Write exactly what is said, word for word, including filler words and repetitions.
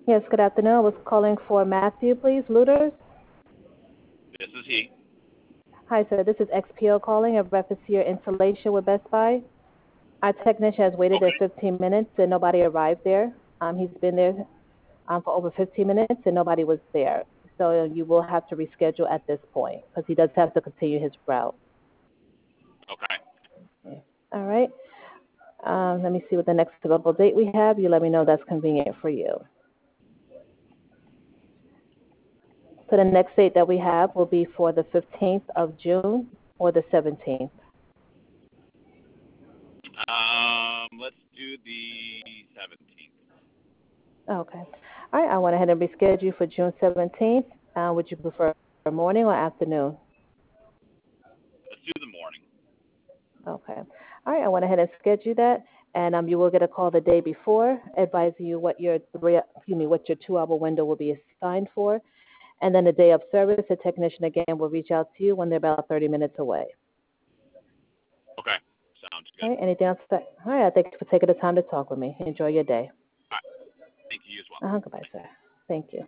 Yes, good afternoon. I was calling for Matthew, please. Looters. This is he. Hi, sir. This is X P O calling in reference to your installation with Best Buy. Our technician has waited there Okay. fifteen minutes and nobody arrived there. Um, he's been there um, for over fifteen minutes and nobody was there. So you will have to reschedule at this point because he does have to continue his route. Okay. Okay. All right. Um, let me see what the next available date we have. You let me know that's convenient for you. So the next date that we have will be for the fifteenth of June or the seventeenth. Um, let's do the seventeenth. Okay. All right. I went ahead and rescheduled you for June seventeenth. Uh, would you prefer morning or afternoon? Let's do the morning. Okay. All right. I went ahead and scheduled that, and um, you will get a call the day before advising you what your three, excuse me, what your two-hour window will be assigned for, and then the day of service, the technician again will reach out to you when they're about thirty minutes away. Okay. Sounds All good. right. Anything else? That, all right. Thank you for taking the time to talk with me. Enjoy your day. All right. Thank you as well. Uh-huh. Goodbye, sir. Thank you.